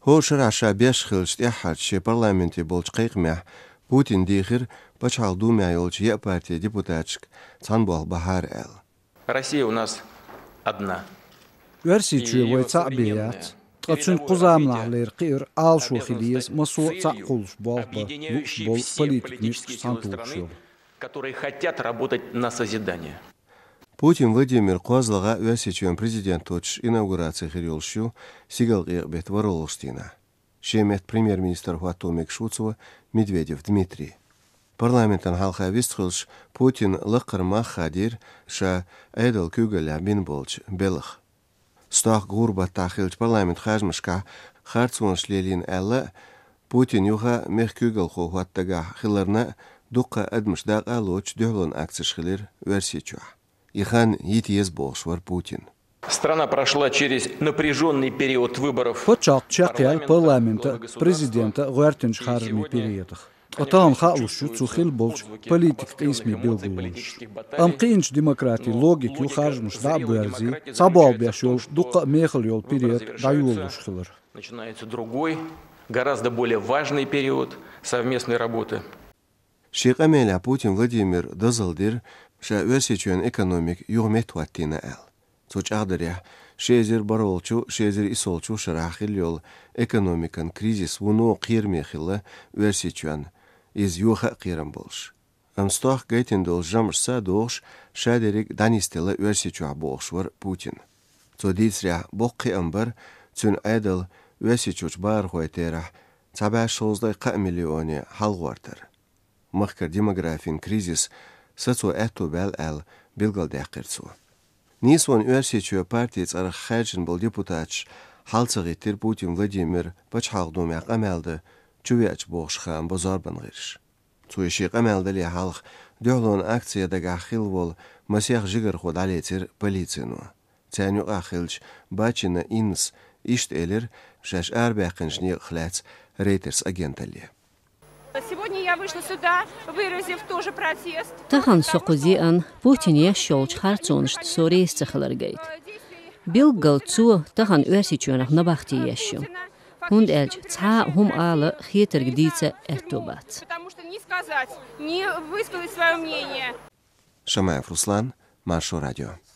هو شرع بيش خلش يحد شي برلمانتي بولش قيقمح بوتين ديخر بچال دوميا يولش يا партия депутатчик цанбол Бахар эл. Россия у нас одна. Версичу вой цабият. Тацун кузамна лерқир алшу хилиес масу цакулш болба луш бол политик сантукшо. Которые хотят работать на созидание. Путин Владимир Козлага версичуен президент точ инаугурация хирилшу сигал гырбет воролштина. Шемет премьер-министр Хуатомик Шуцова Медведев Дмитрий. Парламентан халха вистхилш Путин лықыр махадир ша айдал күгіля бин болч белых. Стах гурба тахилч парламент хажмышка харцунш лелин әлі Путин юха мех күгіл хуаттага хиларна дұққа әдміш даг алуч дөлон акциш хилер версичуа. Ихан етиез болшвар Путин. Страна прошла через напряженный период выборов. Почат чакял парламента президента гуартинш харми периодах. Атам халушу цухил болч политик ismi bilgulunş. Amqinç demokrati logik yu harjmuş da berzi sabal бяшол дуqa мехл yol период даюлуш хилер. Начинается другой, гораздо более важный период совместной работы. Шиqamela Путин Владимир дазылдир ша версичуен экономик югмет ваттина эл. Цочагдыря шезер баролчу шезер исолчу шарахил yol экономикан кризис вуну qirmexilla версичуен iz yuha qiram bolsh. Amstoq gaytin dol jamrsa doğş şaderik danistela versichua boğşwar Putin. Zodisria boqqi ambar tün aydal versichuch bar hoyterah taba 16 milyoni halgwartar. Maqkar demografin krizis satso etobel el bilgal daqirtsu. Niswan versichua partiyets ar khajin bol deputatch halsagitir Putin Vladimir bachhaqdum yaqamaldi Чувяч боғшхан бозарбан ғирш. Цуеши қамалдали халық дөлон акцияда ғахил вол масяқ жигар ход алетер полицину. Цяню ғахилч бачина инс ишт элер шаш арбяқыншни хляц рейтерс агентали. Сегодня я вышла сюда, выразив тоже протест. Тахан соқузиан Путин яшолч харцоншт сорейс цахаларгайт. Билгал цу тахан версичуанах набахти яшу. Хунд эльч ца хум ала хитер гдица эртубат. Потому что не сказать, не высказать свое мнение. Шамаев Руслан, Маршо радио.